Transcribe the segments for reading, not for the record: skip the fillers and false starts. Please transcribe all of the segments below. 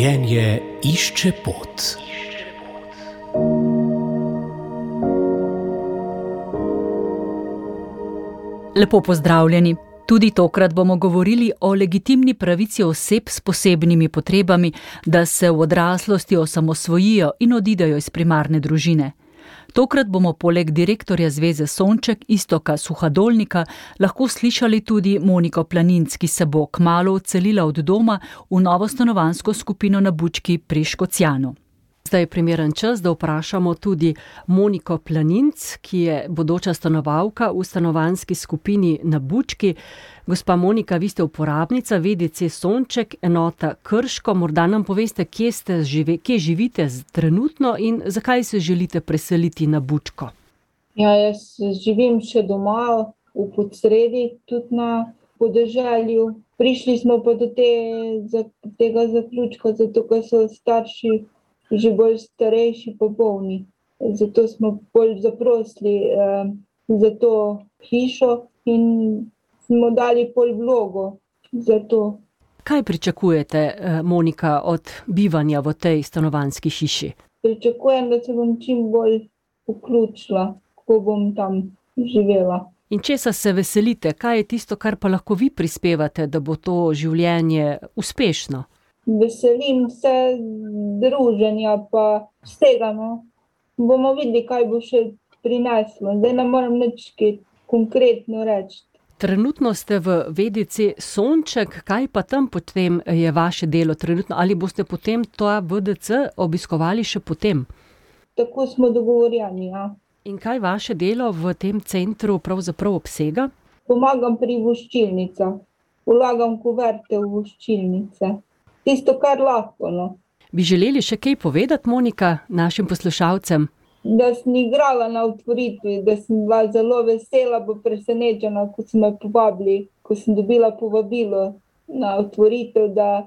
Življenje išče pot. Lepo pozdravljeni. Tudi tokrat bomo govorili o legitimni pravici oseb s posebnimi potrebami, da se v odraslosti osamosvojijo in odidejo iz primarne družine. Tokrat bomo poleg direktorja Zveze Sonček Iztoka Suhadolnika lahko slišali tudi Moniko Planinc, ki se bo kmalu odselila od doma v novo stanovanjsko skupino na Bučki pri Škocjanu. Zdaj je primeren čas, da vprašamo tudi Moniko Planinc, ki je bodoča stanovalka v stanovanjski skupini na Bučki. Gospa Monika, vi ste uporabnica VDC Sonček, enota Krško. Morda nam poveste, kje živite trenutno in zakaj se želite preseliti na Bučko? Ja, jaz živim še doma v Podsredi, tudi na podeželju. Prišli smo pa do tega zaključka, zato ker so starši že bolj starejši pa bolni. Zato smo bolj zaprosili za to hišo in smo dali vlogo za to. Kaj pričakujete, Monika, od bivanja v tej stanovanjski hiši? Pričakujem, da se bom čim bolj vključila, ko bom tam živela. In česa se veselite? Kaj je tisto, kar pa lahko vi prispevate, da bo to življenje uspešno? Veselim se druženja pa vsega. Bomo videli, kaj bo še prineslo. Zdaj ne moram nič konkretno reči. Trenutno ste v VDC Sonček, kaj pa tam potem je vaše delo trenutno? Ali boste potem ta VDC obiskovali še potem? Tako smo dogovorjeni, ja. In kaj vaše delo v tem centru pravzaprav obsega? Pomagam pri voščilnicah. Vlagam kuverte v voščilnice. Tisto, kar lahko, Bi želeli še kaj povedati, Monika, našim poslušalcem? Da sem igrala na otvoritvi, da sem bila zelo vesela, pa presenečena, ko so me povabili, ko sem dobila povabilo na otvoritev, da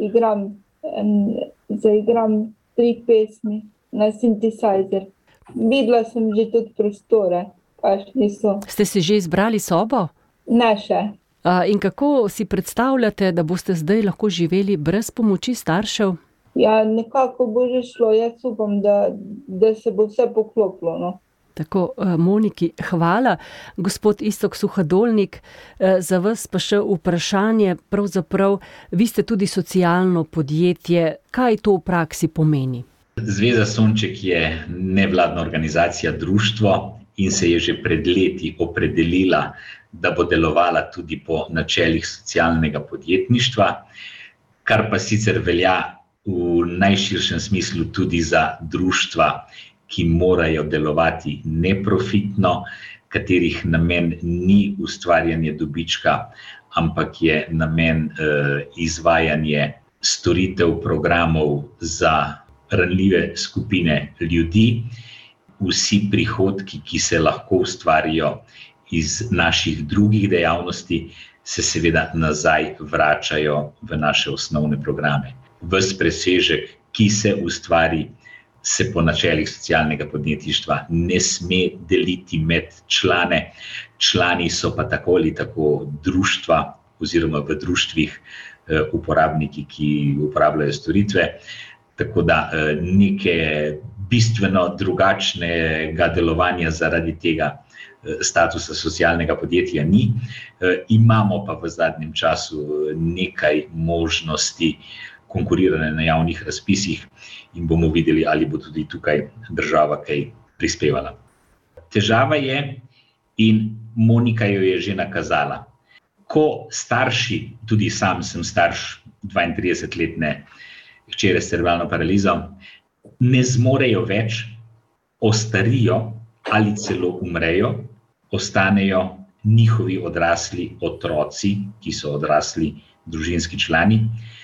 zaigram 3 pesmi na synthesizer. Videla sem že tudi prostore, kakšni so. Ste si že izbrali sobo? Ne še. In kako si predstavljate, da boste zdaj lahko živeli brez pomoči staršev? Ja, nekako bo že šlo. Jaz upam, da se bo vse poklopilo, Tako, Moniki, hvala. Gospod Iztok Suhadolnik, za vas pa še vprašanje. Pravzaprav, vi ste tudi socialno podjetje. Kaj to v praksi pomeni? Zveza Sonček je nevladna organizacija, društvo in se je že pred leti opredelila, da bo delovala tudi po načelih socialnega podjetništva, kar pa sicer velja v najširšem smislu tudi za društva, ki morajo delovati neprofitno, katerih namen ni ustvarjanje dobička, ampak je namen izvajanje storitev, programov za ranljive skupine ljudi. Vsi prihodki, ki se lahko ustvarijo iz naših drugih dejavnosti, se seveda nazaj vračajo v naše osnovne programe. Ves presežek, ki se ustvari, se po načelih socialnega podjetništva ne sme deliti med člane. Člani so pa tako ali tako društva oziroma v društvih uporabniki, ki uporabljajo storitve. Tako da neke bistveno drugačnega delovanja zaradi tega statusa socialnega podjetja ni. Imamo pa v zadnjem času nekaj možnosti konkuriranja na javnih razpisih in bomo videli, ali bo tudi tukaj država kaj prispevala. Težava je, in Monika jo je že nakazala, ko starši, tudi sam sem starš 32-letne hčere s cerebralno paralizo, ne zmorejo več, ostarijo ali celo umrejo, ostanejo njihovi odrasli otroci, ki so odrasli družinski člani,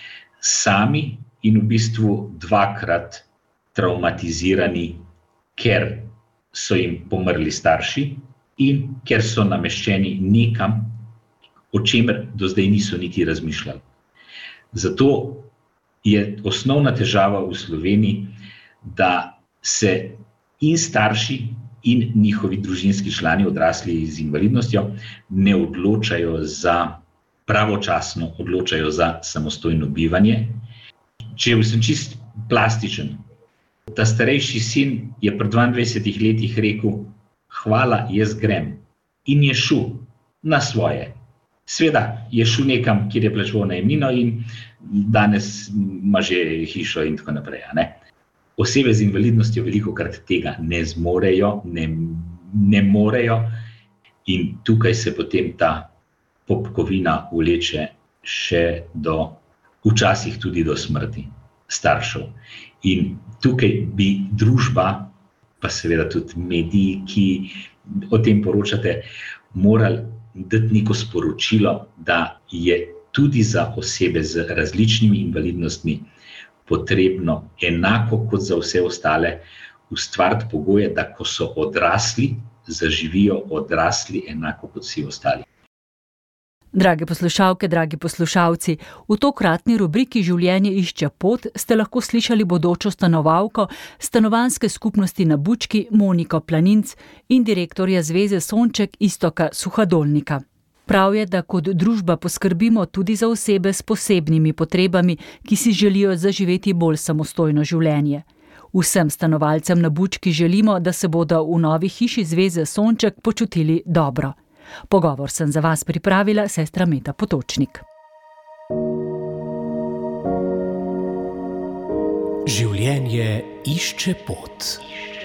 sami in v bistvu dvakrat travmatizirani, ker so jim pomrli starši in ker so nameščeni nekam, o čemer do zdaj niso niti razmišljali. Zato je osnovna težava v Sloveniji, da se in starši in njihovi družinski člani, odrasli z invalidnostjo, ne pravočasno odločajo za samostojno bivanje. če sem čist plastičen, ta starejši sin je pri 22 letih rekel: hvala, jaz grem. In je šel na svoje. Sveda je šel nekam, kjer je plačeval najemnino in danes ima že hišo in tako naprej. Ne? Osebe z invalidnostjo velikokrat tega ne zmorejo, ne morejo in tukaj se potem ta popkovina vleče še včasih tudi do smrti staršev. In tukaj bi družba, pa seveda tudi mediji, ki o tem poročate, morali dati neko sporočilo, da je tudi za osebe z različnimi invalidnostmi potrebno enako kot za vse ostale ustvariti pogoje, da ko so odrasli, zaživijo odrasli enako kot vsi ostali. Drage poslušalke, dragi poslušalci, v tokratni rubriki Življenje išče pot ste lahko slišali bodočo stanovalko stanovanjske skupnosti na Bučki Moniko Planinc in direktorja Zveze Sonček Iztoka Suhadolnika. Prav je, da kot družba poskrbimo tudi za osebe s posebnimi potrebami, ki si želijo zaživeti bolj samostojno življenje. Vsem stanovalcem na Bučki želimo, da se bodo v novi hiši Zveze Sonček počutili dobro. Pogovor sem za vas pripravila sestra Meta Potočnik. Življenje išče pot.